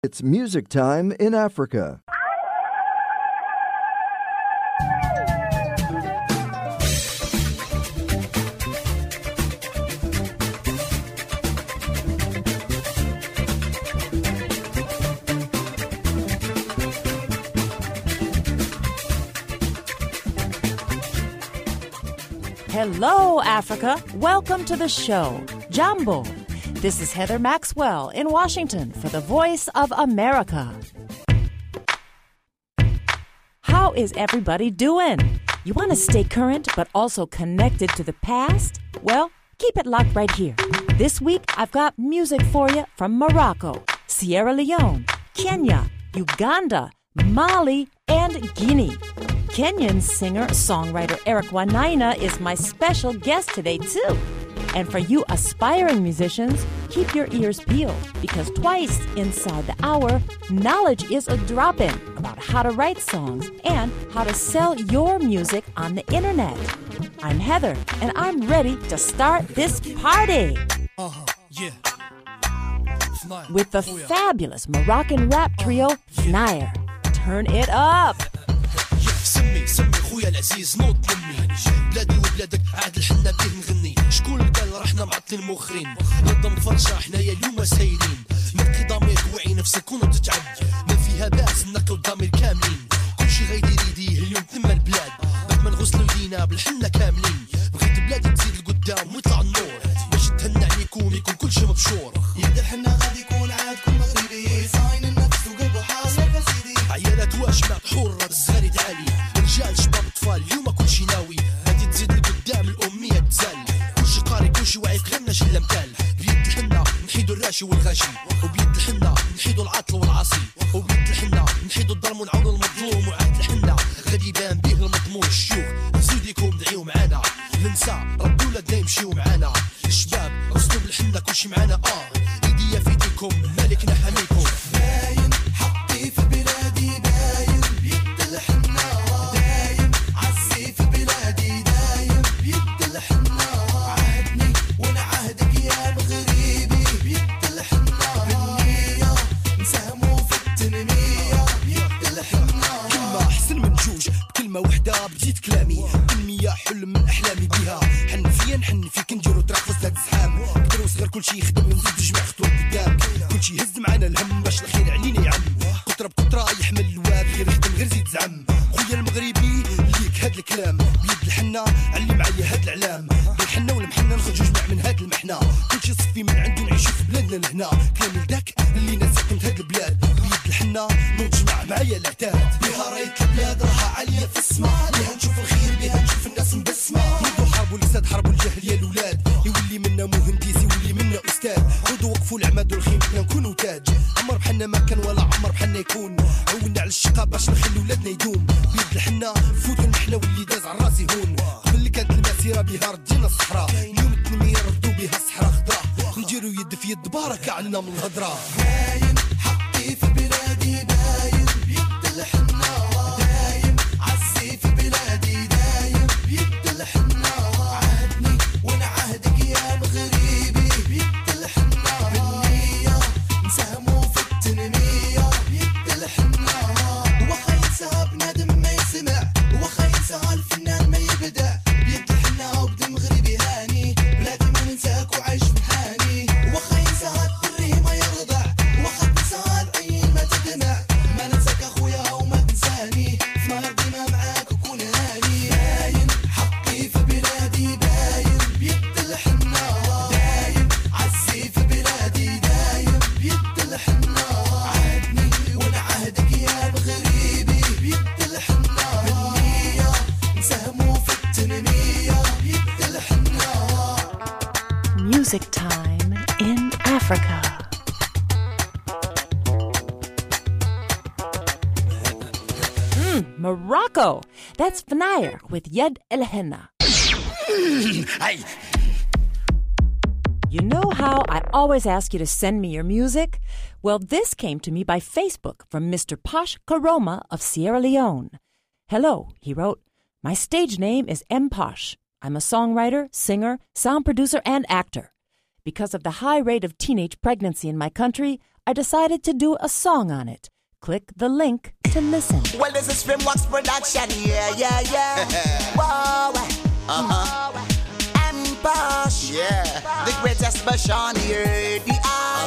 It's music time in Africa. Hello, Africa. Welcome to the show, Jambo. This is Heather Maxwell in Washington for the Voice of America. How is everybody doing? You want to stay current but also connected to the past? Well, keep it locked right here. This week, I've got music for you from Morocco, Sierra Leone, Kenya, Uganda, Mali, and Guinea. Kenyan singer-songwriter Eric Wanaina is my special guest today, too. And for you aspiring musicians, keep your ears peeled because twice inside the hour, knowledge is a-dropping about how to write songs and how to sell your music on the internet. I'm Heather, and I'm ready to start this party. With the fabulous Moroccan rap trio, Fnayer. Turn it up. سمي خويا العزيز نوض مني بلادي وبلادك عاد الحنا بيه نغني شكون قال رحنا معطلين مخرين نظم فرشة حنايا اليوم سايرين نقي ضمير وعي نفسك ونتتعب ما فيها باس نقي الضمير كاملين كلشي غيدير يديه اليوم ثم البلاد بعد ما نغسلوا يدينا بالحنا كاملين بغيت بلادي تزيد لقدام ويطلع النور باش تهنى عليكم يكون كلشي مبشور يبدا الحنا غادي يكون عاد كل مغربي صاين النفس وقلبه حاصل كسيدي عيالات واشماط حرة الزغاري تعالي رجال شباب اطفال اليوم كلشي ناوي غادي تزيد لقدام الاميه تزال كلشي قاري كلشي واعي غيرنا شي لمثال بيد الحنه نحيدوا الراشي والغاشي وبيد الحنه نحيدوا العاطل والعاصي وبيد الحنه نحيدوا الظلم ونعاونوا المظلوم وعاد الحنه غادي يبان به المضمون الشيوخ زوديكم دعيو معانا النساء ردوا ولادنا يمشيو معانا الشباب رصدوا بالحنه كلشي معانا ايديا في ايديكم مالكنا حميكم باين حقي في بلادي باين بيد الحنه دايم عزي في بلادي دايم بيد الحنه عهدني وانا عهدك يا مغربي بيد الحنه بالنيه نساهموا في التنميه بيد الحنه كلمة أحسن من جوج بكلمة وحدة بديت كلامي تنمية حلم من أحلامي بها حن فيك نديرو طريق في زاد زحام كبر وصغر كلشي يخدم ونزيد جمع خطوة قدام كلشي يهز معانا الهم باش الخير علينا يعم قطرة بقطرة يحمل الواد غير يخدم غير زيد زعم خويا المغربي ليك هاد الكلام بيد الحنة علي معايا هاد العلام بالحنة والمحنة نخرجو جمع من هاد المحنة كلشي صفي من عنده نعيشو في بلادنا لهنا كلام لداك اللي ناس ساكنت هاد البلاد بيد الحنة نجمع معايا العتاد بها رايت البلاد راها عاليه في السماء بها نشوف الخير بها نشوف الناس مبسمه منذ حاربوا الاسد حاربوا الجهل يا الاولاد يولي منا مهندس يولي منا استاذ خذوا وقفوا العماد والخيم بنا نكونوا تاج عمر بحنا ما كان ولا عمر بحنا يكون عونا على الشقا باش نخلي ولادنا يدوم بيد الحنا فوتوا نحنا واللي داز على راسي هون قبل كانت المسيره بها ردينا الصحراء اليوم التنميه ردوا بها الصحراء خضراء نديروا يد في يد بركه علينا من الهضره باين حقي في بلادي باين بيد الحنه دايم عزي في بلادي دايم بيد الحنه عهدني وانا عهدك يا مغربي بيد الحنه بالنيه نساهموا في التنميه بيد الحنه وخا ينسى بنادم ما يسمع وخا ينسى الفنان ما يبدع بيد الحنه وبد مغربي هاني بلادي ما ننساك وعايش بحاني وخا ينسى الدري ما يرضع وخا تنسى العين ما تدمع ما ننساك اخويا وما تنساني في نهار ديما معاك وكون هاني باين حقي في بلادي باين بيد الحنه دايم عزي في بلادي دايم بيد الحنه عهدني وانا عهدك يا مغربي بيد الحنه بالنيه نساهموا في التنميه بيد الحنه. Music time in Africa. Morocco. That's Fnayer with Yed El Henna. You know how I always ask you to send me your music? Well, this came to me by Facebook from Mr. Posh Karoma of Sierra Leone. Hello, he wrote. My stage name is M. Posh. I'm a songwriter, singer, sound producer, and actor. Because of the high rate of teenage pregnancy in my country, I decided to do a song on it. Click the link to listen. Well, this is Filmworks Production, yeah. Wow. M-Posh, the greatest version on the earth. The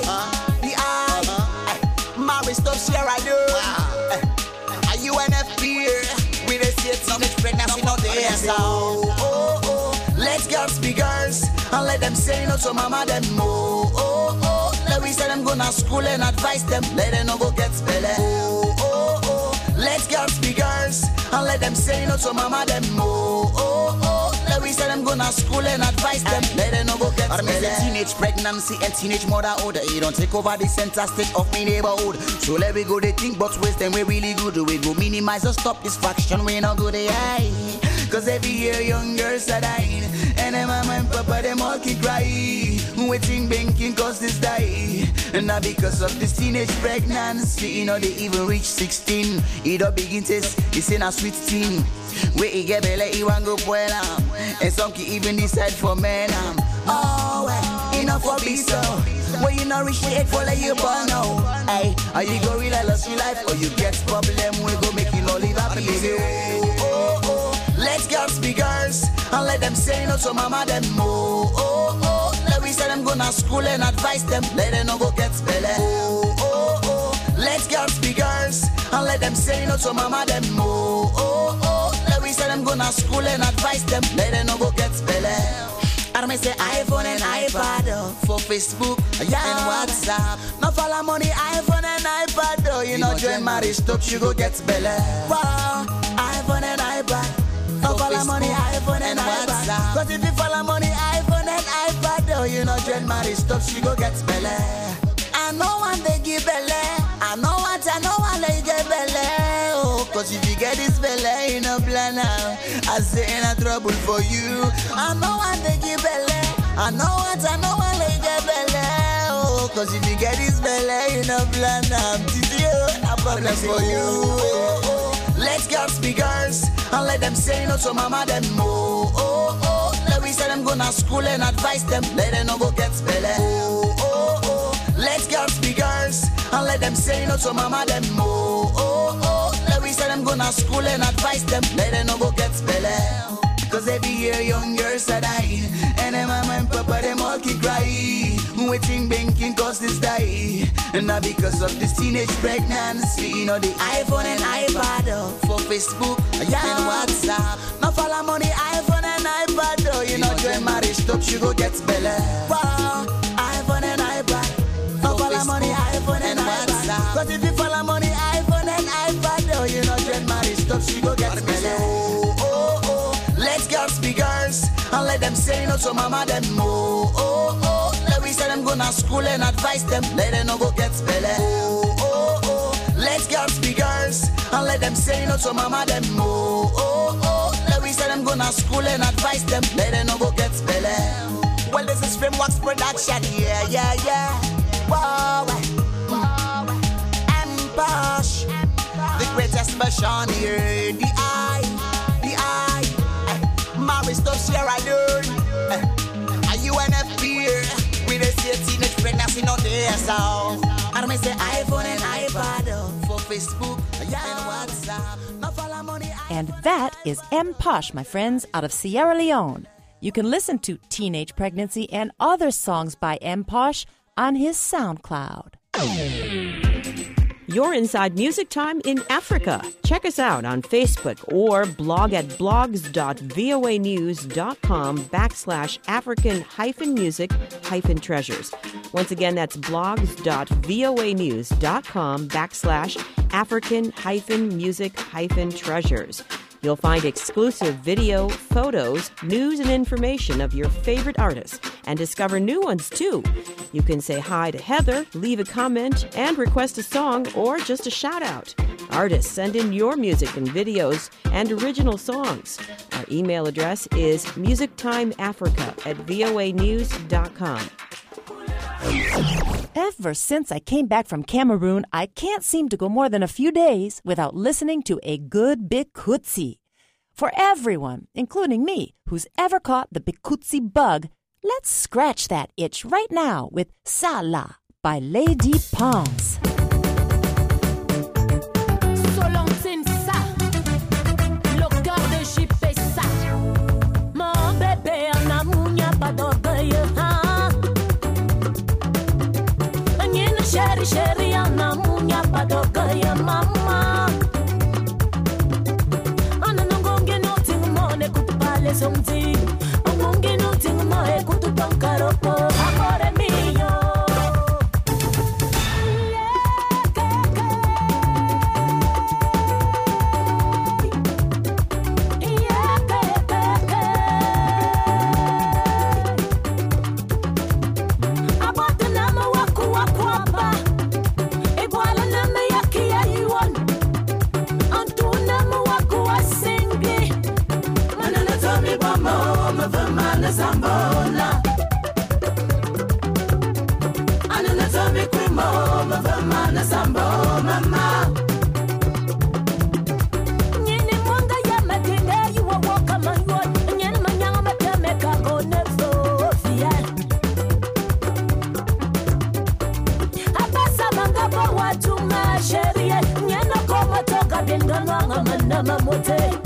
eye. Mary Stubbs, here I do. Are you an FP? We just see teenage pregnancy not there, so. Let's girls be girls, and let them say no to mama them more. Let we say them go to school and advise them, let them no go get spelling. Let's girls be girls, and let them say no to mama them more. Let we say them go to school and advise them, let them no go get spelling. Teenage pregnancy and teenage motherhood, you don't take over the center stage of me neighborhood. So let we go they think but waste them we really good. We go minimize or stop this fraction, we not good eye. Cause every year young girls are dying, and them mama and papa them all keep crying, waiting banking cause this die. And now because of this teenage pregnancy, you know they even reach 16. It don't begin test, it's in a sweet teen. Where he get belly, he want go puelam. And some can even decide for men. Enough for be so. When you not reach the 8 for let you born now. Hey, are you go real lost your life, or you get problem, we go make you no live happy, baby. Let's girls be girls, and let them say no to mama them more. Let we say them go to school and advise them, let them no go get spelling. Let's girls be girls, and let them say no to mama them more. Let we say them go to school and advise them, let them no go get spelling. And I say iPhone and iPad for Facebook and WhatsApp. No follow money, iPhone and iPad. You know, join marriage stop, you go get spelling. Wow, iPhone and iPad. No follow money, iPhone and iPad. Cause if you follow money, iPhone and iPad, you know, join marriage stop, she go get spelling. I know one they give belly. I know one they get belly. Oh, cause if you get this belly, you know, plan out. I say in a trouble for you. I know one they give belly. I know one they get belly. Oh, cause if you get this belly, you know, plan out. I problem for you. Let's girls be girls, and let them say no to mama them more. Let we say them go to school and advise them, let them no go get spelling. Let's girls be girls, and let them say no to mama them more. Let we say them go to school and advise them, let them no go get spelling. Cause every year young girls are dying, and them mama and papa them all keep crying, waiting banking cause this die. And now because of this teenage pregnancy, you know the iPhone and iPad for Facebook and WhatsApp. No follow money, iPhone and iPad. You know join marriage stop, you go get spelling. Wow, iPhone and iPad. No follow money, iPhone and WhatsApp. Cause if you follow money, iPhone and iPad, you know join marriage stop, you go get spelling. Let's girls be girls, and let them say no to mama them more. Let we say them go to school and advise them, let them no go get spelling. Let's girls be girls, and let them say no to mama them more. Let we say them go to school and advise them, let them no go get spelling. Well, this is Filmworks Production, yeah. Wow, M-Posh, the greatest version on the earth. The eye. Mary Stubbs, here I do. Are you an FP? We just see teenage pregnancy not there, so. And I say iPhone and iPad for Facebook and WhatsApp. No follow money. And that is M-Posh, my friends, out of Sierra Leone. You can listen to Teenage Pregnancy and other songs by M-Posh on his SoundCloud. You're inside Music Time in Africa. Check us out on Facebook or blog at blogs.voanews.com/African-music-treasures. Once again, that's blogs.voanews.com/African-music-treasures. You'll find exclusive video, photos, news, and information of your favorite artists, and discover new ones, too. You can say hi to Heather, leave a comment, and request a song or just a shout-out. Artists, send in your music and videos and original songs. Our email address is musictimeafrica@voanews.com. Ever since I came back from Cameroon, I can't seem to go more than a few days without listening to a good Bikutsi. For everyone, including me, who's ever caught the Bikutsi bug, let's scratch that itch right now with Sala by Lady Pons. Solentine ça, le cœur de JP ça. Mon bébé en amour, n'y a pas d'orgueil. Chérie, chérie, en amour, n'y a pas d'orgueil, maman. N'écoute pas les sommeils. On mongue nous tingmo, écoute ton caropo, amore mio. Abote nama waku waku apa, iguala nama yaki ya yuan. Antu nama waku wasingi. Tommy Bomo, Mavamana Zambona. Anana Tommy Quimo, Mavamana Zambo, Mama. Nini Mwanga Yamadine, you are welcome on your Nyan Manyama Tameka, go never fear. Abasa Mangaba, what to my sherry, Nyana Koma Toka, Bindanga, Manama Mote.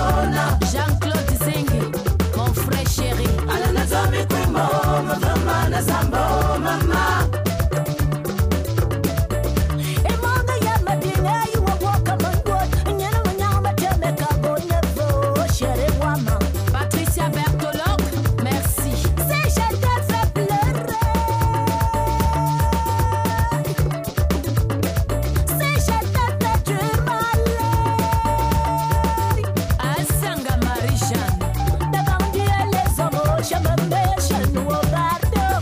Jean-Claude Zengi, mon frère chéri. Patricia Bertolog, merci. Si je te fais pleurer, si je te fais du malheur, Asanga Marie-Jeanne, devant Dieu les hommes, je me mets genoux au bateau.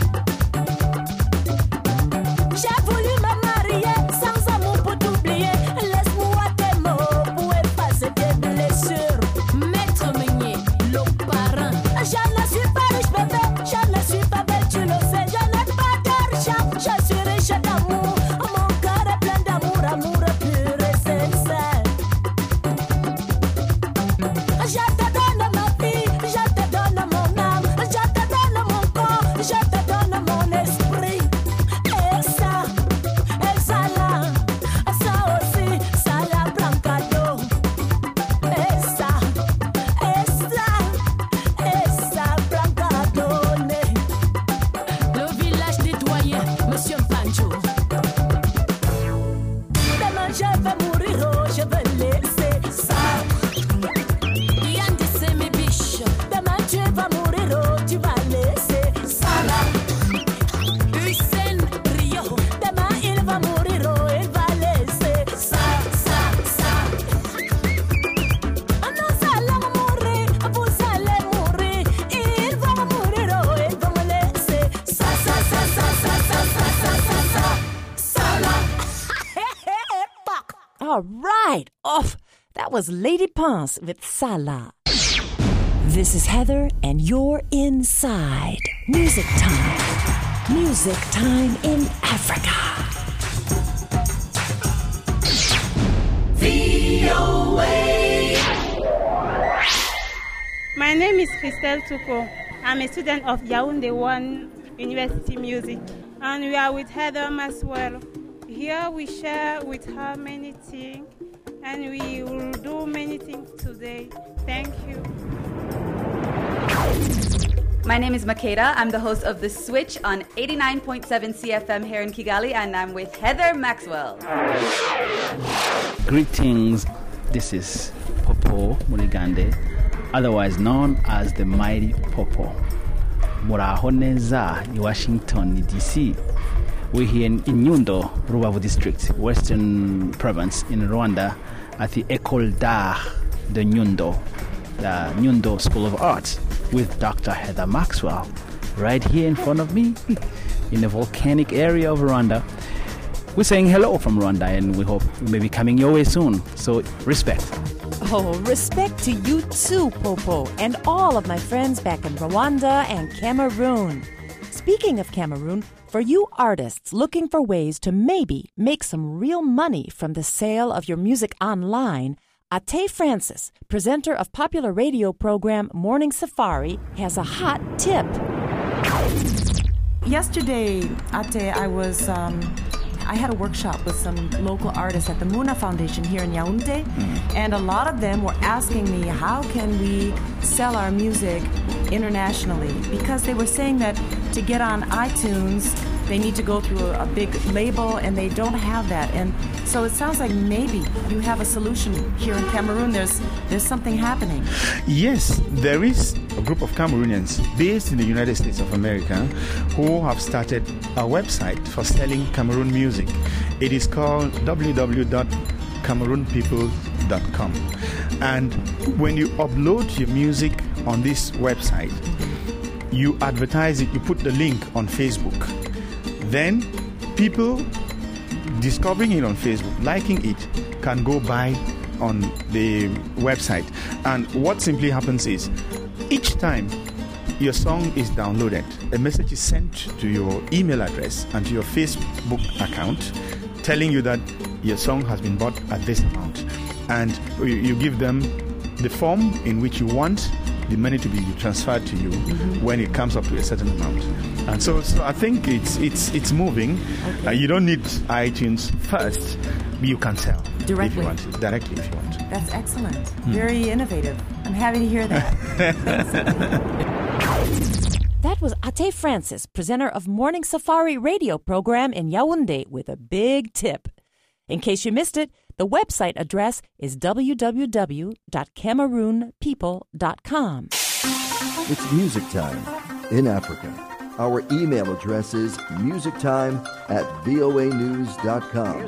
J'ai voulu me marier sans amour pour t'oublier. Laisse-moi tes mots pour effacer tes blessures. Maître Meunier, le parrain. Je ne suis pas riche, bébé. Je ne suis pas belle, tu le sais. Je n'ai pas d'argent. Je suis riche d'amour. Mon cœur est plein d'amour, amour pur et sincère. Je te donne ma vie, je te donne mon âme, je te donne mon corps, je te donne mon esprit. Et ça là, ça aussi, ça la prend cadeau. Et ça prend cadeau. Le village nettoyé, Monsieur Pancho. Demain je vais mourir, oh, je vais laisser ça. Yann c'est mes biches. Demain tu vas mourir, oh, tu vas laisser ça là. Hussein Rio. Demain il va mourir, oh, il va laisser ça. Nous allons mourir, vous allez mourir. Ils vont mourir, oh, ils vont me laisser ça là. Fuck. All right. Off. That was Lady Ponce with Salah. This is Heather, and you're inside. Music time. Music time in Africa. My name is Christelle Tuko. I'm a student of Yaoundé 1 University Music, and we are with Heather Maxwell. Here we share with her many things, and we will do many things today. Thank you. My name is Makeda. I'm the host of The Switch on 89.7 CFM here in Kigali, and I'm with Heather Maxwell. Greetings, this is Popo Muligande, otherwise known as the Mighty Popo. Muraho neza in Washington, D.C. We're here in Nyundo, Rubavu District, Western Province in Rwanda, at the École d'Art de Nyundo, the Nyundo School of Arts, with Dr. Heather Maxwell, right here in front of me, in the volcanic area of Rwanda. We're saying hello from Rwanda, and we hope we may be coming your way soon. So, respect. Oh, respect to you too, Popo, and all of my friends back in Rwanda and Cameroon. Speaking of Cameroon, for you artists looking for ways to maybe make some real money from the sale of your music online, Ate Francis, presenter of popular radio program Morning Safari, has a hot tip. Yesterday, Ate, I had a workshop with some local artists at the Muna Foundation here in Yaoundé, and a lot of them were asking me, how can we sell our music internationally? Because they were saying that to get on iTunes, they need to go through a big label, and they don't have that. And so it sounds like maybe you have a solution here in Cameroon. There's something happening. Yes, there is a group of Cameroonians based in the United States of America who have started a website for selling Cameroon music. It is called www.cameroonpeople.com. And when you upload your music on this website, you advertise it, you put the link on Facebook. Then people discovering it on Facebook, liking it, can go buy on the website. And what simply happens is, each time your song is downloaded, a message is sent to your email address and to your Facebook account telling you that your song has been bought at this amount. And you give them the form in which you want the money to be transferred to you when it comes up to a certain amount. And so I think it's moving. Okay. You don't need iTunes first. You can sell directly if you want. Directly if you want. That's excellent. Very innovative. I'm happy to hear that. That That was Ate Francis, presenter of Morning Safari radio program in Yaoundé with a big tip. In case you missed it, the website address is www.cameroonpeople.com. It's music time in Africa. Our email address is musictime@voanews.com.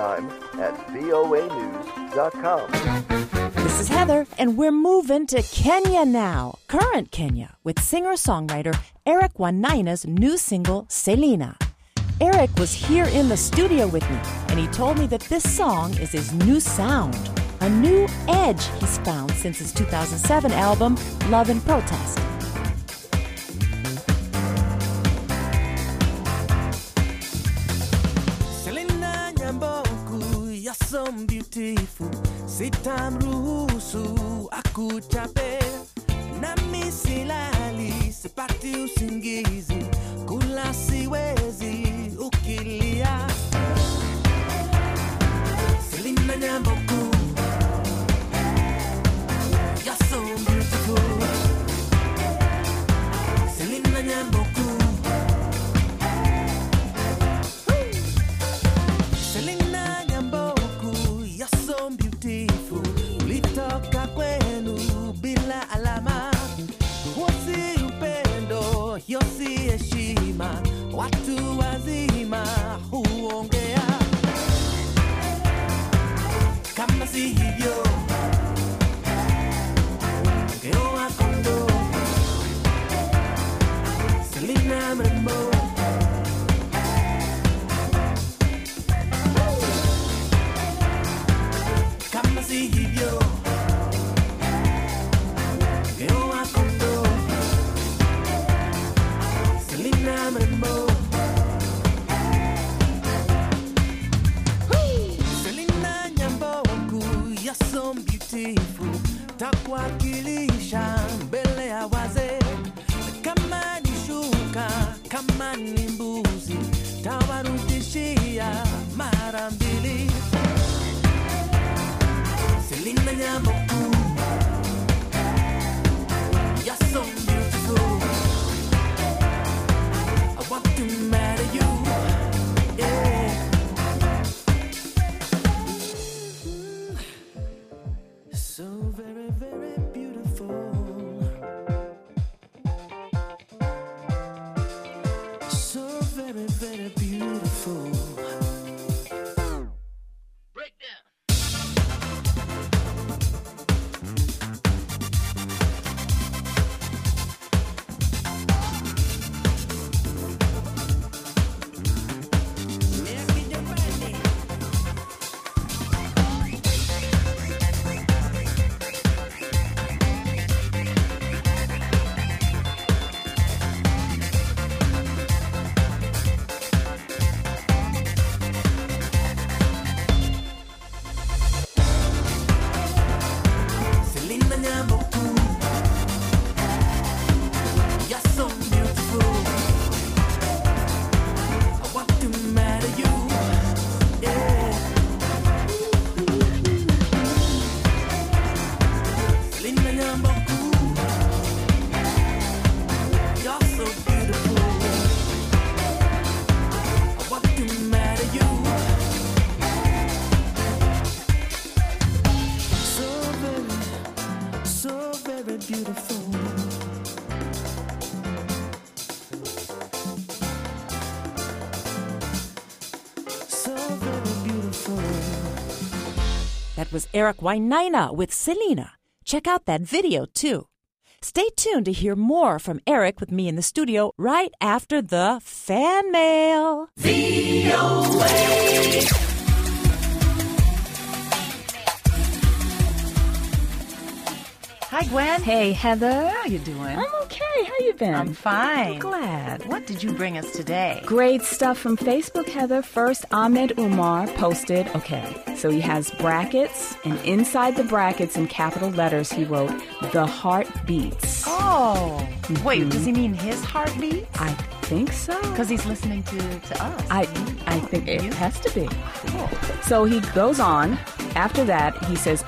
Musictime@voanews.com. This is Heather, and we're moving to Kenya now. Current Kenya, with singer-songwriter Eric Wanaina's new single, Selena. Eric was here in the studio with me, and he told me that this song is his new sound, a new edge he's found since his 2007 album, Love and Protest. Selena Nyamboku, you're so beautiful. Sitamruhusu akuchape nami silali, sipati usingizi, kula siwezi ukilia. Selena Nyamboku, you're so beautiful. Selena Nyamboku, Selena Nyamboku, you're so beautiful. Ulitoka kwenu bila alama, huosi upendo, yosi heshima, watu wazima huongea. Kama si hivyo, ungeoa kondo. Selena mrembo, kama si hivyo, ungeoa kondo. Selena mrembo, Selena Nyamboku, you're so beautiful. Takwakilisha mbele ya wazee, kama ni shuka, kama ni mbuzi, tawarudishia mara mbili. Selena Nyamboku, you're so beautiful. I want to marry you, yeah. So very, very beautiful. So very, very beautiful. Breakdown. Selena Nyamboku, you're so beautiful. I want to marry you, yeah. Selena Nyamboku, you're so beautiful. I want to marry you. So very beautiful. So very beautiful. That was Eric Wanaina with Selena. Check out that video, too. Stay tuned to hear more from Eric with me in the studio right after the fan mail. VOA. Hi, Gwen. Hey, Heather. How you doing? I'm okay. How you been? I'm fine. I'm glad. What did you bring us today? Great stuff from Facebook, Heather. First, Ahmed Umar posted, so he has brackets, and inside the brackets in capital letters, he wrote, "The heart beats." Oh. Wait, does he mean his heartbeat? I think so. Because he's listening to us. I think it has to be. Cool. So he goes on. After that, he says,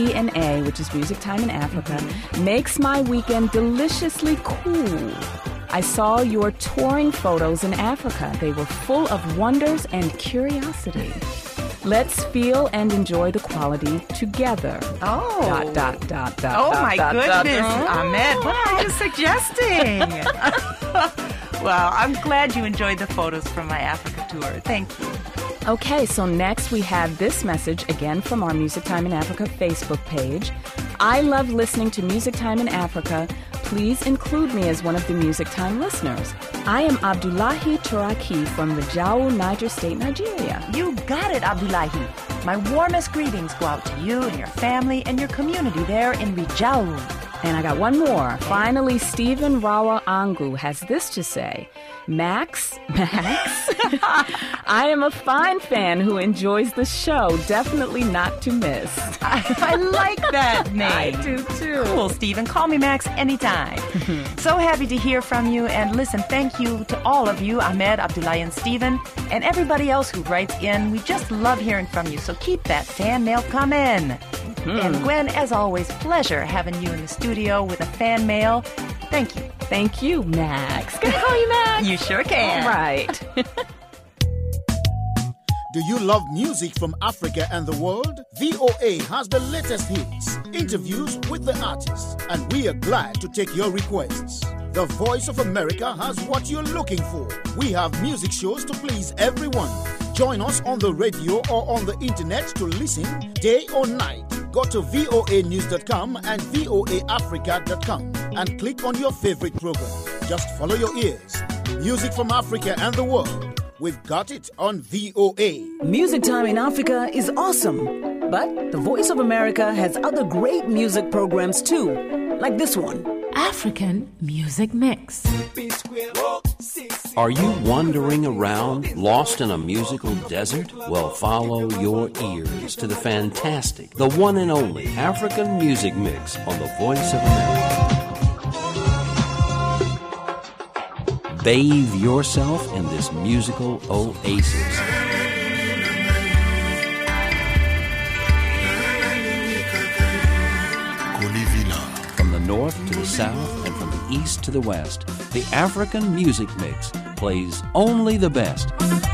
MTNA, which is Music Time in Africa, makes my weekend deliciously cool. I saw your touring photos in Africa. They were full of wonders and curiosity. Let's feel and enjoy the quality together. Oh. Oh, my goodness, Ahmed, what are you suggesting? Well, I'm glad you enjoyed the photos from my Africa tour. Thank you. Okay, so next we have this message again from our Music Time in Africa Facebook page. I love listening to Music Time in Africa. Please include me as one of the Music Time listeners. I am Abdullahi Turaki from Rajau, Niger State, Nigeria. You got it, Abdullahi. My warmest greetings go out to you and your family and your community there in Rajau. And I got one more. Finally, Stephen Rawa Angu has this to say. Max, I am a fine fan who enjoys the show. Definitely not to miss. I like that name. I do too. Cool, Stephen. Call me Max anytime. So happy to hear from you. And listen, thank you to all of you, Ahmed, Abdullahi, and Stephen, and everybody else who writes in. We just love hearing from you. So keep that fan mail coming. And Gwen, as always, pleasure having you in the studio with a fan mail. Thank you. Thank you, Max. Can I call you Max? You sure can. All right. Do you love music from Africa and the world? VOA has the latest hits, interviews with the artists, and we are glad to take your requests. The Voice of America has what you're looking for. We have music shows to please everyone. Join us on the radio or on the internet to listen day or night. Go to voanews.com and voaafrica.com and click on your favorite program. Just follow your ears. Music from Africa and the world. We've got it on VOA. Music Time in Africa is awesome. But the Voice of America has other great music programs too, like this one. African Music Mix. Are you wandering around, lost in a musical desert? Well, follow your ears to the fantastic, the one and only African Music Mix on the Voice of America. Bathe yourself in this musical oasis. From the north to the south and from the east to the west, the African Music Mix plays only the best.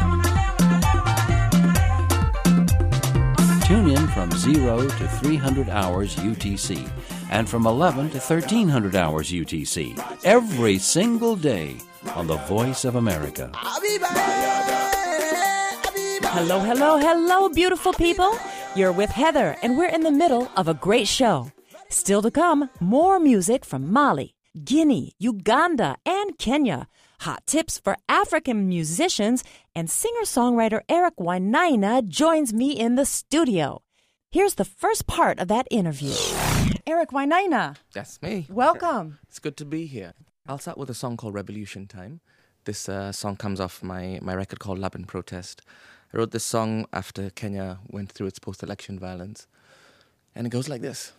Tune in from 0 to 300 hours UTC and from 11 to 1300 hours UTC every single day on the Voice of America. Hello, hello, hello, beautiful people. You're with Heather, and we're in the middle of a great show. Still to come, more music from Mali, Guinea, Uganda, and Kenya. Hot tips for African musicians, and singer-songwriter Eric Wainaina joins me in the studio. Here's the first part of that interview. Eric Wainaina. That's me. Welcome. It's good to be here. I'll start with a song called Revolution Time. This song comes off my record called Love and Protest. I wrote this song after Kenya went through its post-election violence. And it goes like this.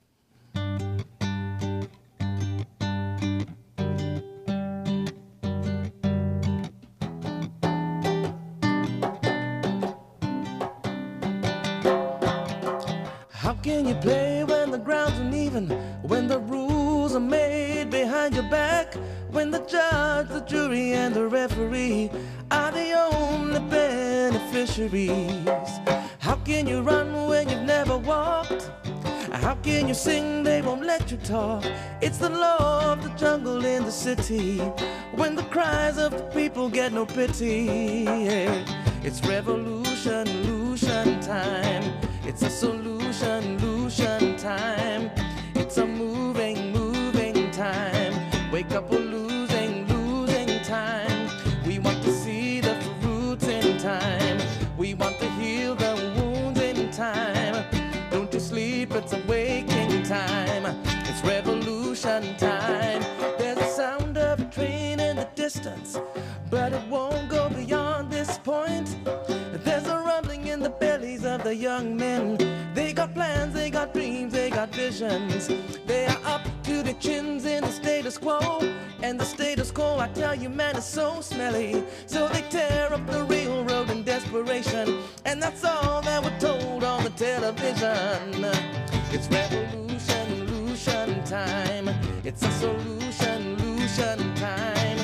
How can you play when the ground's uneven, when the rules are made behind your back, when the judge, the jury, and the referee are the only beneficiaries? How can you run when you've never walked? How can you sing, they won't let you talk? It's the law of the jungle in the city, when the cries of the people get no pity. It's revolution, illusion time. It's a solution, illusion time. It's a moving, moving time. Wake up or losing, losing time. We want to see the fruits in time. We want to heal the wounds in time. Don't you sleep, it's a waking time. It's revolution time. There's a sound of a train in the distance, but it won't go beyond this point. There's a rumbling in the bellies of the young men. They got plans, they got dreams, they got visions. They are up to their chins in the status quo. And the status quo, I tell you, man, is so smelly. So they tear up the railroad in desperation. And that's all that we're told on the television. It's revolution, illusion time. It's a solution, illusion time.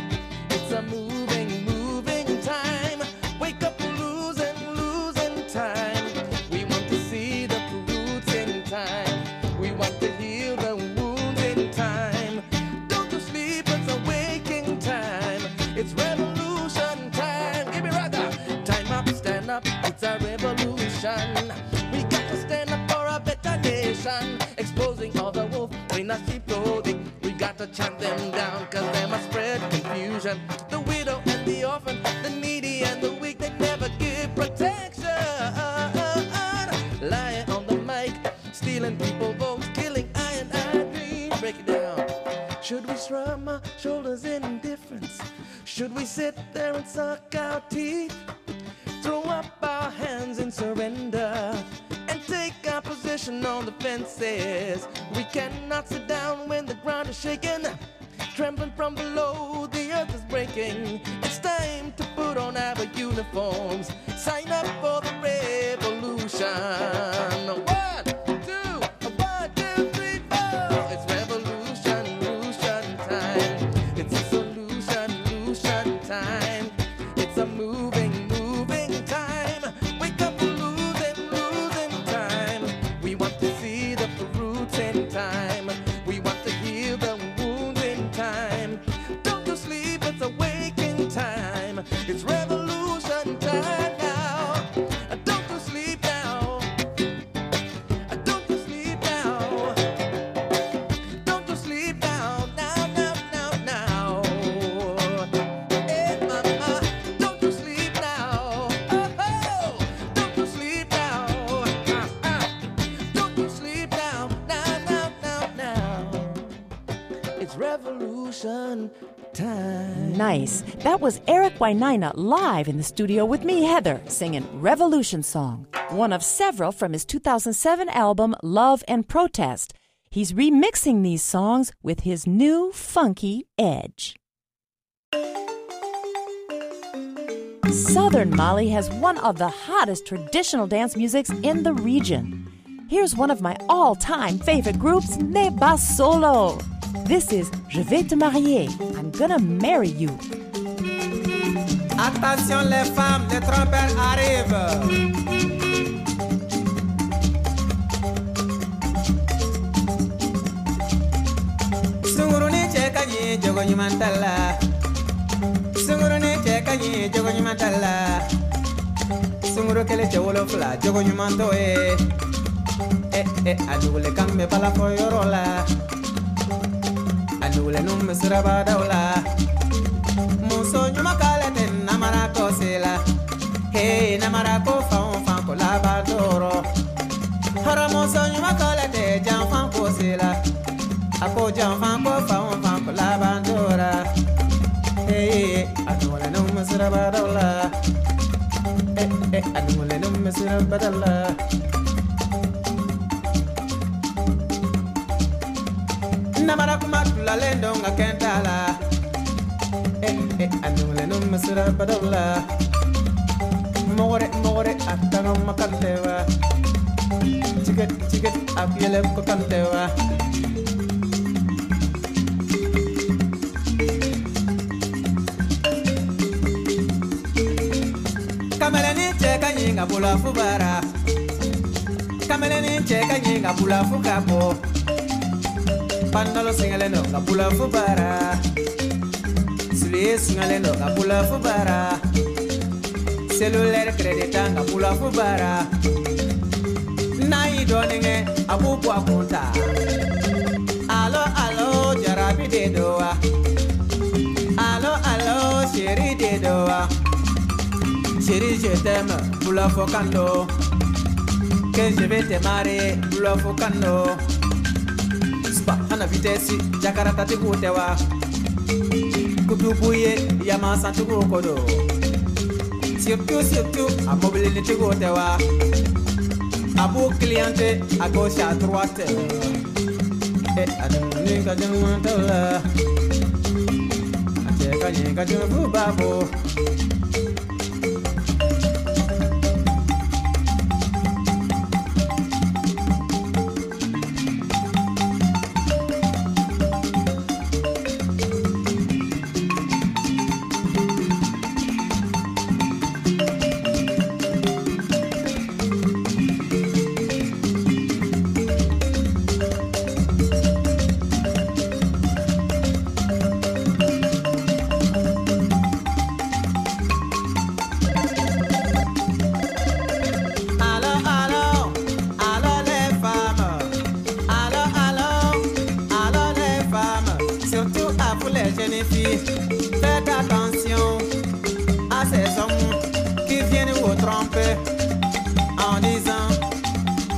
revolution. We got to stand up for a better nation. Exposing all the wolf in a sheep clothing. We got to chant them down, cause they must spread confusion. The widow and the orphan, the needy and the weak, they never give protection. Lying on the mic, stealing people votes, killing I and I dream. Break it down. Should we shrug our shoulders in indifference? Should we sit there and suck our teeth? Throw up our hands in surrender and take our position on the fences. We cannot sit down when the ground is shaking. Trembling from below, the earth is breaking. It's time to put on our uniforms. Sign up for the revolution. 1, 2, 3, 4. It's revolution time. It's a solution time. It's a moving time. Wake up, losing time. We want to see the fruits in time. We want to heal the wounds in time. Don't you sleep, it's awakening time. It's revolution time now. Don't you sleep now. Don't you sleep now. Don't you sleep now. Now. Hey, mama, don't you sleep now. Oh, don't you sleep now. Don't you sleep now. Now. It's revolution time. Nice. That was Eric Wainaina live in the studio with me, Heather, singing Revolution Song, one of several from his 2007 album Love and Protest. He's remixing these songs with his new funky edge. Southern Mali has one of the hottest traditional dance musics in the region. Here's one of my all-time favorite groups, Neba Solo. This is Je vais te marier. I'm gonna marry you. Attention les femmes, les trompettes arrivent. Sunguruni chekani jogo nyumantala. Sunguruni chekani jogo nyumantala. Sunguru kele chewolo fla jogo nyumanto adule kambe pala for yorola. Adule num siraba daula. Muso nyuma kala ten namara ko sela. Hey namara ko fan ko laba doro. Hara muso nyuma kala te jam fan ko sela. Ako jam fan ko fan ko laba dora. Hey adule num siraba daula. Adule num siraba daula. Namara kuma tulalendo nga kentala. Anule no masura padola. More atano makantewa. Chiket apiele ko kantewa. Kameleni cheka nyinga bula fubara. Kameleni cheka nyinga bula fukapo. Pandalo singaleno kapula fubara. Sule singaleno kapula fubara. Cellular credita kapula fubara. Nai doninge abubu akunta. Alo jarabi de doa. Alo chéri de doa. Chéri je t'aime bula fokando. Que je vais te marier bula fokando. Hana vitesi jakarata tikutewa kutubuye yamasa tukukodo surtout a mobilité tikutewa abu cliente à gauche à droite aduni ka jamantala ateka nyinga jobu babo.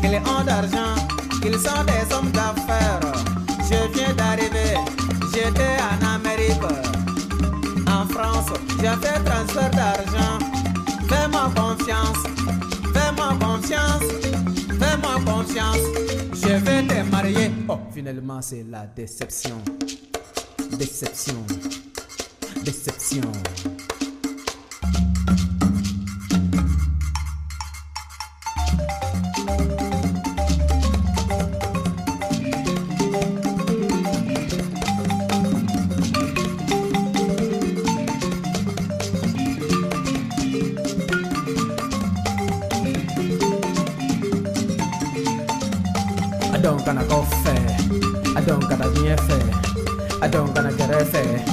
qu'ils ont d'argent, qu'ils sont des hommes d'affaires. Je viens d'arriver, j'étais en Amérique, en France, j'ai fait transfert d'argent. Fais-moi confiance, fais-moi confiance, fais-moi confiance. Je vais te marier. Oh, finalement c'est la déception. Déception, déception. I don't gonna go fair, I don't gonna bien faire, I don't gonna get it fair.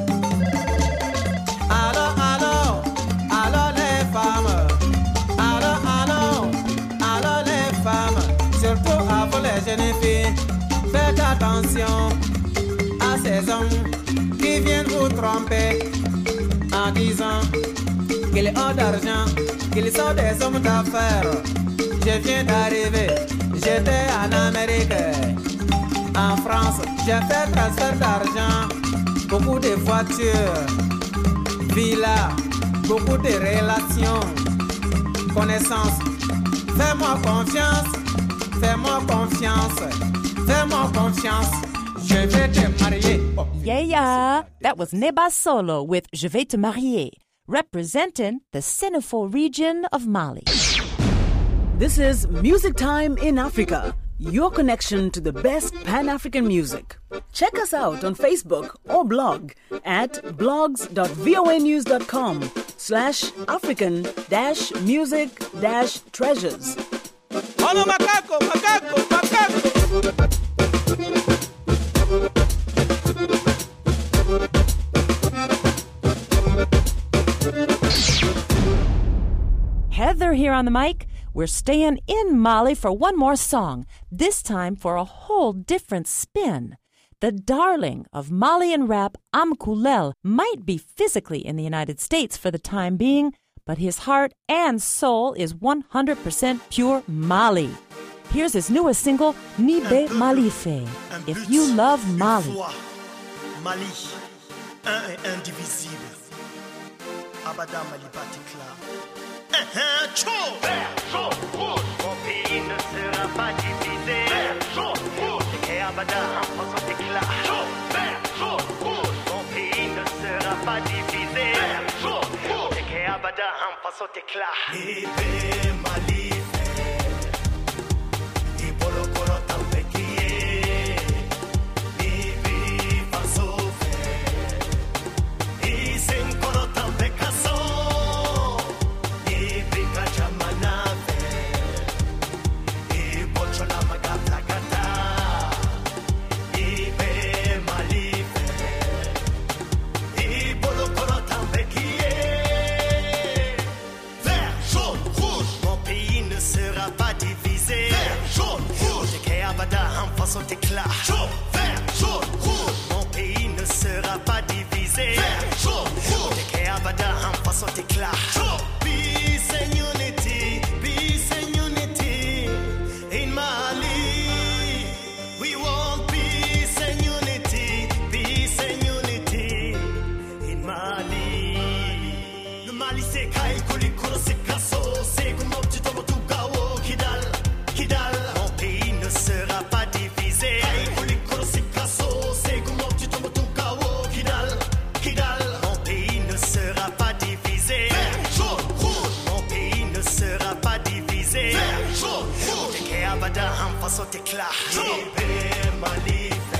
Allô, allô, allô les femmes, allô, allô, allô les femmes, surtout à vous les jeunes filles, faites attention à ces hommes qui viennent vous tromper en disant qu'ils ont d'argent, qu'ils sont des hommes d'affaires. Je viens d'arriver, j'étais en Amérique, en France, j'ai fait transfert d'argent, beaucoup de voitures, villas, beaucoup de relations, connaissances. Fais-moi confiance, fais-moi confiance, fais-moi confiance, je vais te marier. Oh. Yeah, that was Neba Solo with Je vais te marier, representing the Sénégal region of Mali. This is Music Time in Africa, your connection to the best Pan-African music. Check us out on Facebook or blog at blogs.voanews.com/African-music-treasures. Hola, macaco, macaco, macaco. Heather here on the mic. We're staying in Mali for one more song, this time for a whole different spin. The darling of Malian rap, Amkoulel, might be physically in the United States for the time being, but his heart and soul is 100% pure Mali. Here's his newest single, Nibe Malife, If You Love Mali. Mali, un et indivisible. Abada Mali Batikla. Mon pays ne sera pas divisé. Et Abada en son éclat. Mon pays ne sera pas divisé. Et Abada en son éclat. Ibe Malife, Ibolo Koro Tambekie, Ibi Fasofe, Isen Koro Tambekaso. Son éclat. Jaune, vert, jaune, rouge. Mon pays ne sera pas divisé. Vert, jaune, rouge. Et Abada en façon éclat. Peace and unity, peace and unity in Mali. We want peace and unity in Mali. Le Mali c'est Kai Kuli Kuro c'est Kasso, c'est comme tu tombes tout Gao, Kidal, Kidal. Mon pays ne sera pas divisé. Mon pays ne sera pas divisé. Jaune, rouge. Mon pays ne sera pas divisé. Jaune, rouge. Et Abada en façon éclat. Ibe Malife,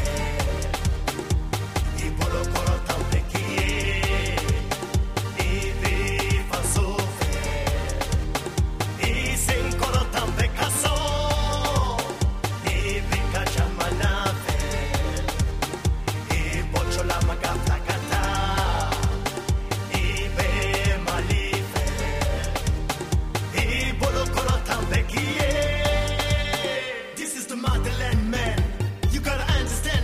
Ibolo Koro Tambekie, Ibi Fasofe, Isen Koro Tambekaso, Ibi Kachamanafe, Ibochola Magaplakata, Ibe Malife, Ibolo Koro Tambekie. This is the motherland, man. You gotta understand.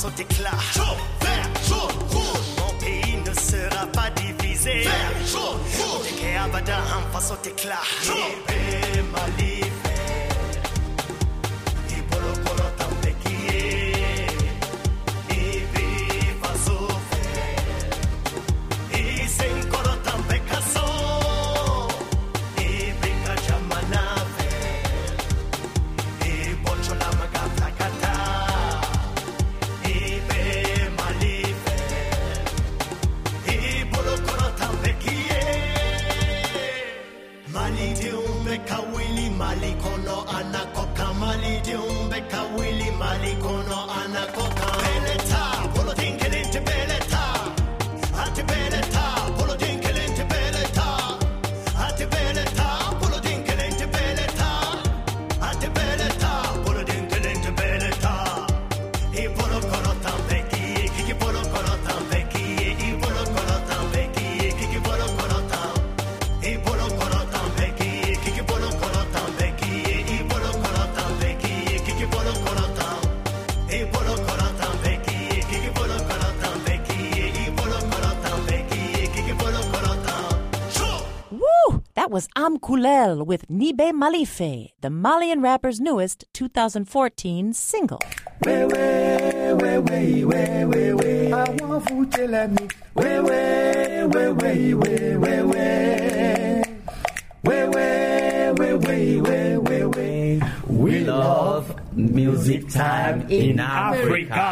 face au déclin. Chaud, vert, jaune, rouge. Mon pays ne sera pas divisé. Vert, jaune, rouge. Deke abada en face au déclin. Ibe Mali vert. Ibolo polo tambekie. Ibi faso vert. Isen koro tambekaso. Ibi kajamana vert. Ibocho la maga plakata. Ibe Mali vert. Ibolo koro tambekie. Mali diumbe kawili mali kono anakoka. Mali diumbe kawili mali kono anakoka. Beleta, polo dinkelente beleta. Ate beleta, polo dinkelente beleta. Ate beleta, polo dinkelente beleta. Ate beleta, polo dinkelente beleta. I polo kono tambeki, kiki polo kono tambeki. I polo kono tambeki, kiki polo kono tam. I polo kono tambeki, kiki polo kono tambeki. I polo kono tambeki, kiki polo kono tam. I polo kono tambeki, kiki polo kono tambeki. I polo kono tambeki, kiki polo kono tam. Sure. Woo! That was Amkulel with Nibe Malife, the Malian rapper's newest 2014 single. I want food to let me. We love music time in Africa.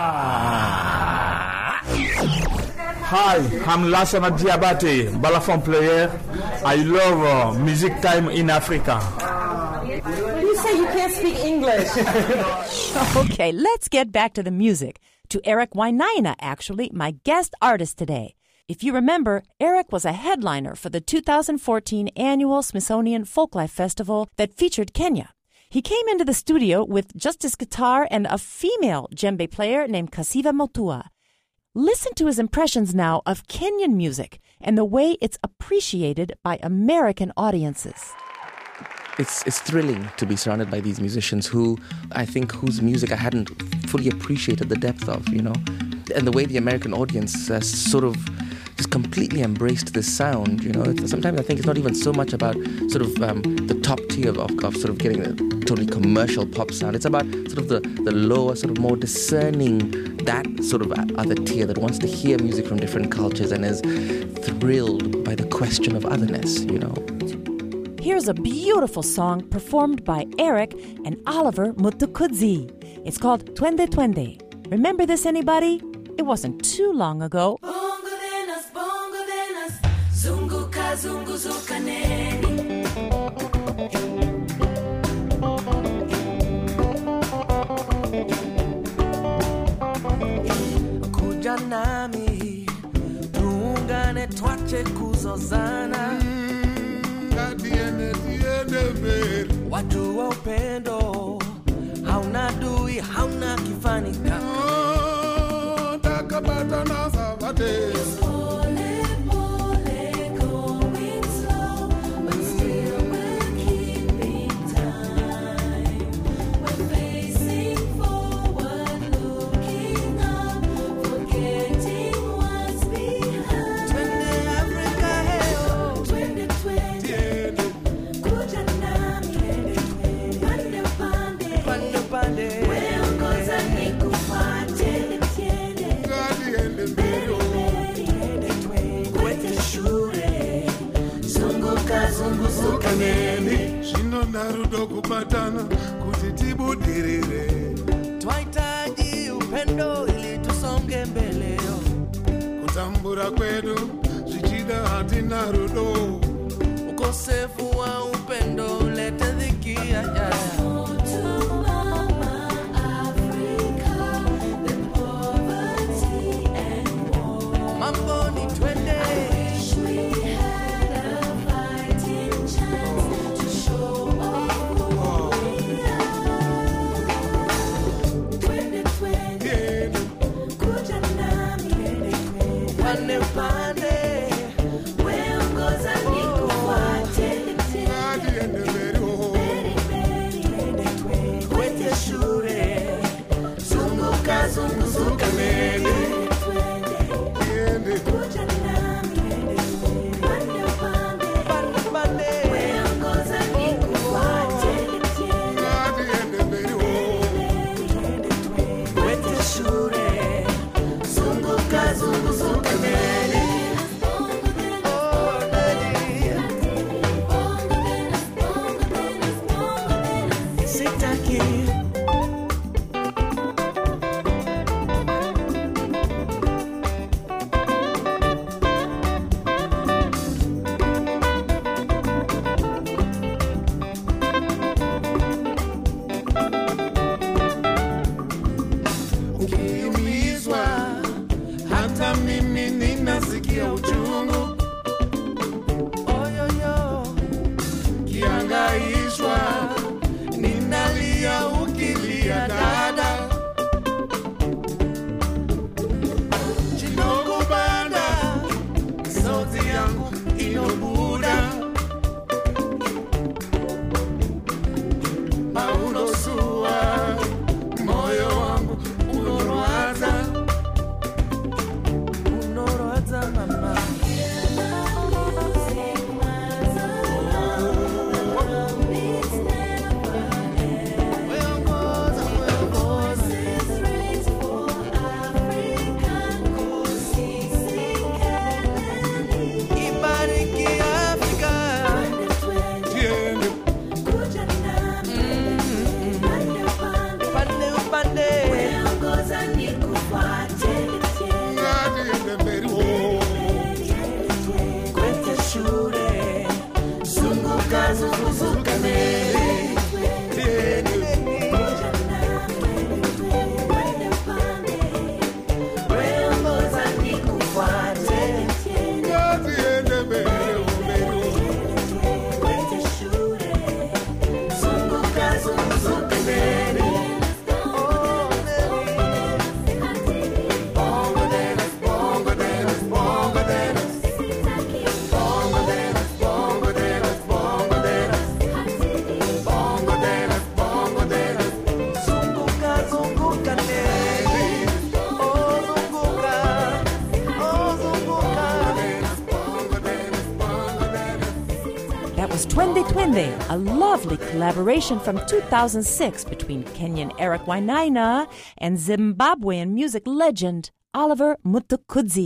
Hi, I'm Lassana Diabate, balafon player. I love music time in Africa. You say you can't speak English. Okay, let's get back to the music. To Eric Wainaina, actually, my guest artist today. If you remember, Eric was a headliner for the 2014 annual Smithsonian Folklife Festival that featured Kenya. He came into the studio with just his guitar and a female djembe player named Kasiva Motua. Listen to his impressions now of Kenyan music and the way it's appreciated by American audiences. It's thrilling to be surrounded by these musicians whose music I hadn't fully appreciated the depth of, you know. And the way the American audience has sort of just completely embraced this sound, you know. Sometimes I think it's not even so much about sort of the top tier of sort of getting a totally commercial pop sound. It's about sort of the lower, sort of more discerning, that sort of other tier that wants to hear music from different cultures and is thrilled by the question of otherness, you know. Here's a beautiful song performed by Eric and Oliver Mutukudzi. It's called Twende Twende. Remember this, anybody? It wasn't too long ago. Bongo venas, zunguka zunguzuka neni. Kuja nami, tuungane twache kuzozana. Watu wa upendo, hauna dui, hauna kifani kaka. Takabata na savate. Pole pole going slow, but still we're keeping time. We're facing forward, looking up, forgetting what's behind. Twende Africa, hey oh. Twende twende, kuja nami, pande pande, Pande pande, weongoza nikufuate, tiende. Kwete shure, zunguka neni. Shino narudo kupatana, kutitibudirire. twahitaji upendo ili tusonge mbele yo. Kutambura kwedu, zichida hati narudo. Ukosefu wa upendo ulete dhiki ya jaya. Mambo ni twende. Pande pande, weongoza nikufuate, Ukiumizwa hata mimi ninasikia uchungu. Oyoyo, kiangaishwa ninalia ukilia dada. Chinogo banda, sauti yangu inobuda. Paulo sua, moyo wangu unoroaza. Unoroaza mama. Ibariki Afrika. Pande upande. Kwete shure. Zunguka zunguka neri. Weongoza nikufuate. Zunguka zunguka neri. Bongo denas, bongo denas, bongo denas. Bongo denas, bongo denas, bongo denas. Bongo denas, bongo denas. Zunguka zunguka neri. Oh zunguka, oh zunguka. Bongo denas, bongo denas. That was Twende Twende, a lovely collaboration from 2006 between Kenyan Eric Wainaina and Zimbabwean music legend Oliver Mutukudzi.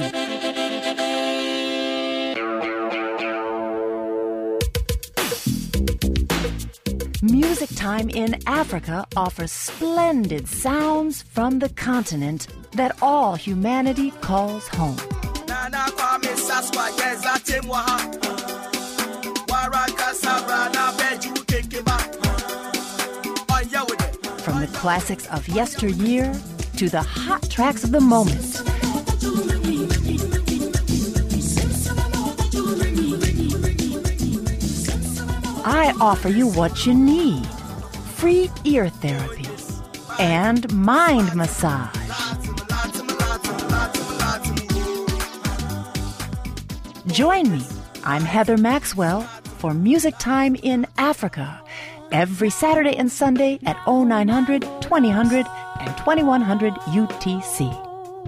Music Time in Africa offers splendid sounds from the continent that all humanity calls home. Nana Kwame Saswa Yeza Temwaha. Waraka Sabrana Beju Kekeba. From the classics of yesteryear to the hot tracks of the moment. I offer you what you need: free ear therapy and mind massage. Join me. I'm Heather Maxwell for Music Time in Africa every Saturday and Sunday at 0900, 2000, and 2100 UTC.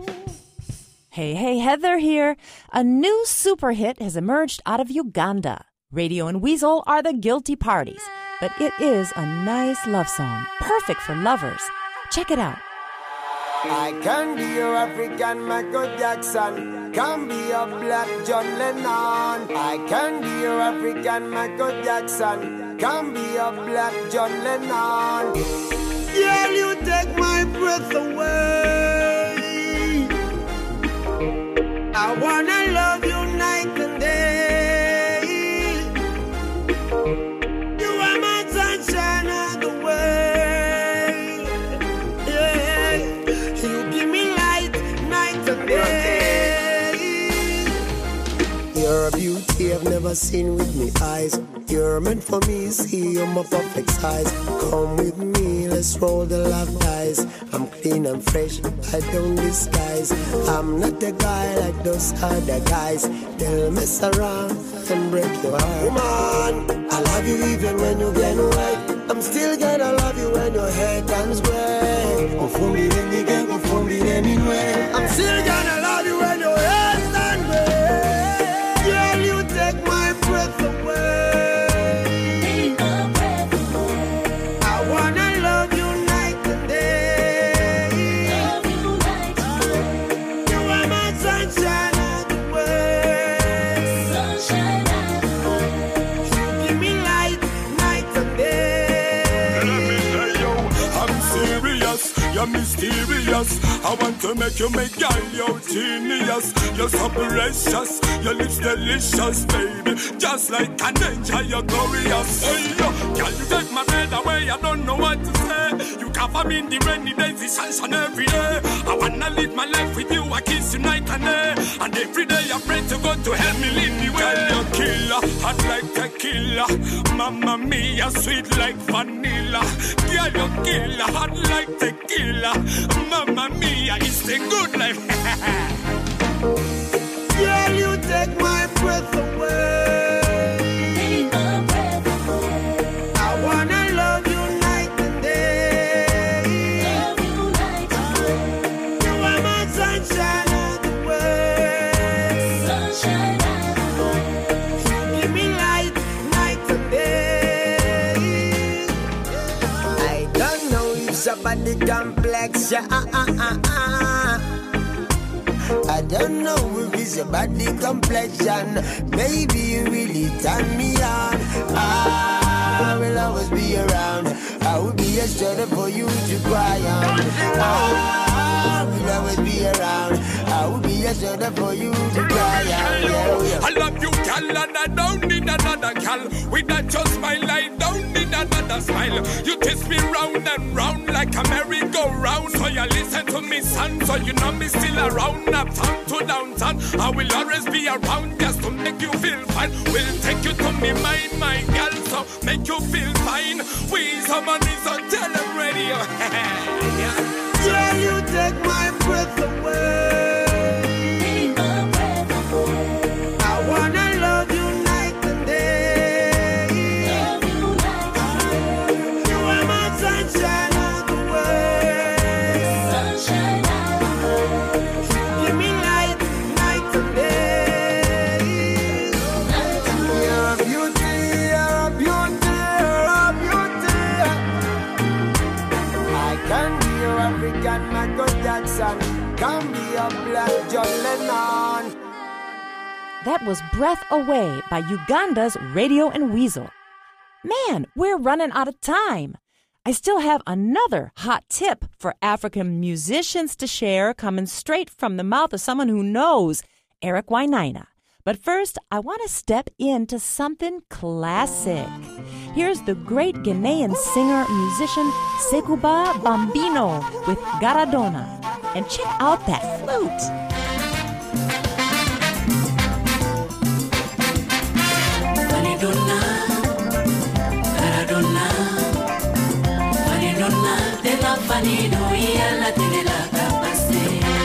Hey, Heather here. A new super hit has emerged out of Uganda. Radio and Weasel are the guilty parties, but it is a nice love song, perfect for lovers. Check it out. I can be your African Michael Jackson, can be your black John Lennon. I can be your African Michael Jackson, can be your black John Lennon. Girl, you take my breath away. I wanna love you night and day. You are my sunshine of the way. Yeah. You give me light night and day. You're a beauty I've never seen with me eyes. You're meant for me, see you're my perfect size. Come with me, let's roll the love dice. I'm clean and fresh, I don't disguise. I'm not a guy like those other guys. They'll mess around and break your heart. Woman, I love you even when you get wet. I'm still gonna love you when your hair turns gray. I'm still gonna love you when your hair turns gray. Girl, you take my breath away. mysterious. I want to make you make girl, you genius. You're so precious, your lips delicious, baby. Just like an angel, you're glorious. Hey, yo, girl, you take my breath away, I don't know what to say. You cover me in the rainy days, the sunshine every day. I wanna live my life with you, I kiss you night and day. And every day I pray to God to help me lead the way. Girl, you're killer, hot like tequila. Mamma mia, sweet like vanilla. Girl, you're killer, hot like tequila. Mamma mia, it's the good life. Girl, you take my breath away. Take my breath away. I wanna love you night and day. Love you night and day. You are my sunshine of the way. Sunshine of the way. You give me light night and day. I don't know if somebody complex, yeah, I don't know if it's your body complexion. Maybe you really turn me on. I will always be around. I will be a shoulder for you to cry on. I will always be around. I will be a shoulder for you to cry on. Yeah. I love you, girl, and I don't need another girl. With that just smile, I don't need another smile. You twist me round and round like a merry-go-round. So you listen to me, son, so you know me still around. Uptown to downtown, I will always be around just to make you feel fine. We'll take you to me mind, my girl, so make you feel fine. We someone is on tele radio. Yeah, you take my breath away. Take my breath away. I wanna love you night and day. Love you night and day. You are my sunshine of the way. Sunshine of the way. Give me light night and day. You're a beauty, you're a beauty, you're a beauty. I can be your African Michael Jackson, can be a black John Lennon. That was Breath Away by Uganda's Radio and Weasel. Man, we're running out of time. I still have another hot tip for African musicians to share coming straight from the mouth of someone who knows, Eric Wainaina. But first, I want to step into something classic. Here's the great Ghanaian singer-musician Sekuba Bambino with Garadona. And check out that flute. Garadona, Garadona, Garadona, de la Fanido y a la de la Capase.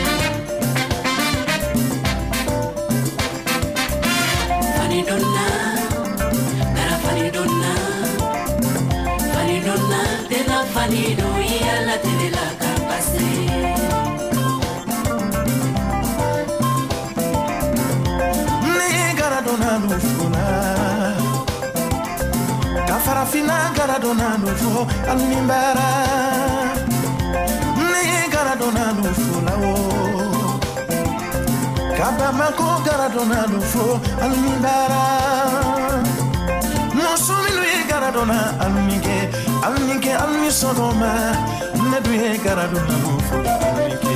Fanidona, Gara Fanidona, Fanidona, de la Fanido y a la de la Capase. Garadona lufuna Kafarafina Garadona lufo Almimbara Ni Garadona lufuna o Kabamako Garadona lufo Almimbara Musumilui Garadona Almike Almike Almisodoma Nedwe Garadona lufo Almike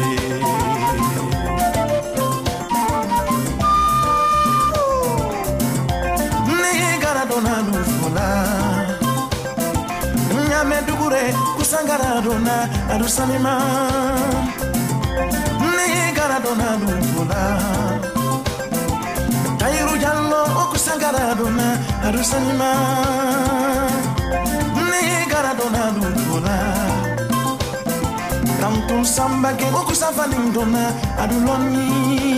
Garadona lufula Nyame dugure kusangaradona adusanima Ni Garadona lufula Tairu jallo kusangaradona adusanima Ni Garadona lufula Kamtum sambake kusafalindona aduloni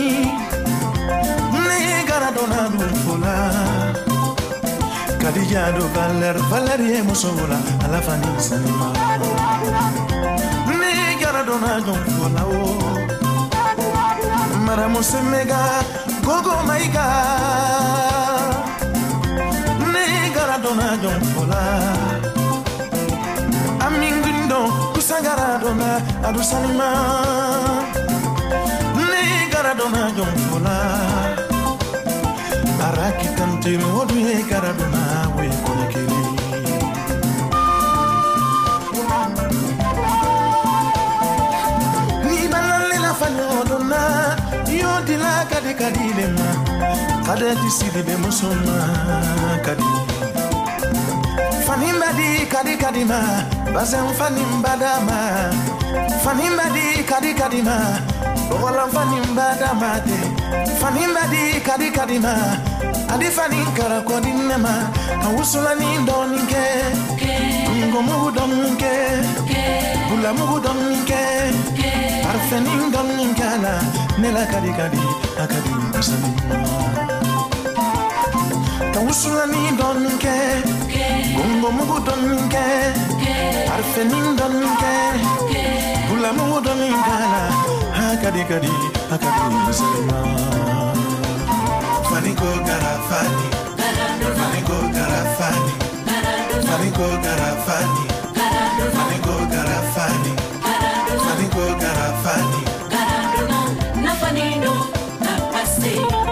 Ni Garadona lufula Kadija do Valerie Mosola, Alafani Sanima. Ni Garadona don't follow. Maramusemega, Gogo Maiga. Ni Garadona don't follow. Amingundo, Kusagaradona, Adusanima. Ni Garadona don't follow. Arakitanti modwe Garadona we konekeli tisidi be musoma kadi Fanimbadi kadi kadima bazem fanimbadama Fanimbadi kadi kadima bogolam fanimbadama te Fanimbadi kadi kadima adi faninkara kodinema awusulani doninke ngomu doninke bulamu doninke parfening doninkala nela kadi kadi akadi musalima awusulani doninke ngomu doninke parfening doninke bulamu doninkala akadi kadi akadi musalima Fani go garafani, Fani go garafani, Fani go garafani, Fani go garafani, Fani go garafani, na Fani no na pase.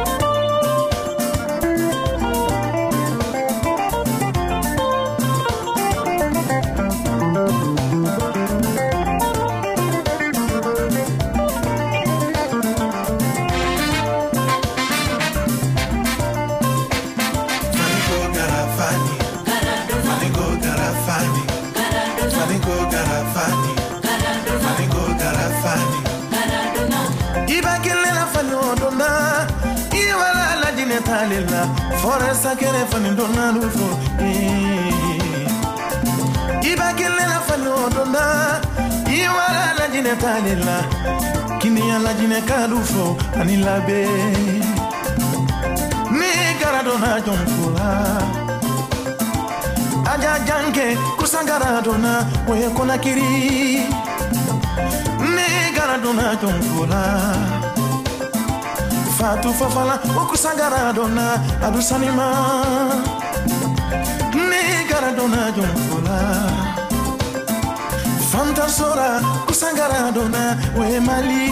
Talila foresta kere fani dona rufo iba kele la fani dona iwala la jine talila kini ya la jine kadufo anila be ni garadona jonfula aja janke kusangara dona we kona kiri ni garadona jonfula Fatu fafala okusangara dona adusanima Negara dona jonfula Fantasora kusangara dona we mali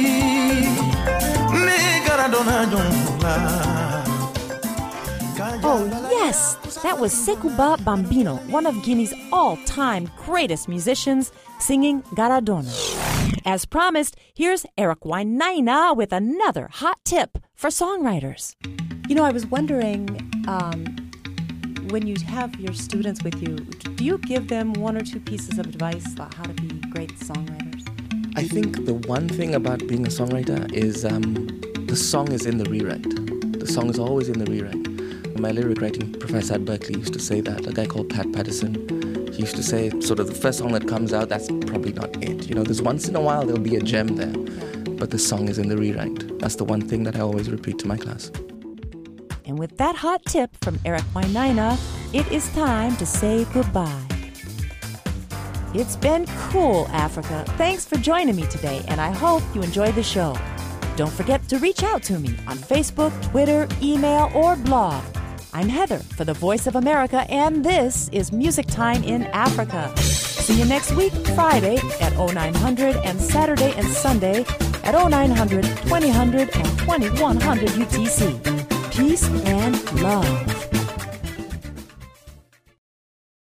Negara dona jonfula Oh, yes! That was Sekouba Bambino, one of Guinea's all-time greatest musicians, singing Garadona. As promised, here's Eric Wainaina with another hot tip for songwriters. You know, I was wondering, when you have your students with you, do you give them one or two pieces of advice about how to be great songwriters? I think the one thing about being a songwriter is the song is in the rewrite. The song is always in the rewrite. My lyric writing professor at Berkeley used to say that, a guy called Pat Patterson. He used to say, sort of the first song that comes out, that's probably not it. You know, there's once in a while there'll be a gem there, but the song is in the rewrite. That's the one thing that I always repeat to my class. And with that hot tip from Eric Wainaina, it is time to say goodbye. It's been cool, Africa. Thanks for joining me today, and I hope you enjoyed the show. Don't forget to reach out to me on Facebook, Twitter, email, or blog. I'm Heather for the Voice of America, and this is Music Time in Africa. See you next week, Friday at 0900 and Saturday and Sunday at 0900, 2000, and 2100 UTC. Peace and love.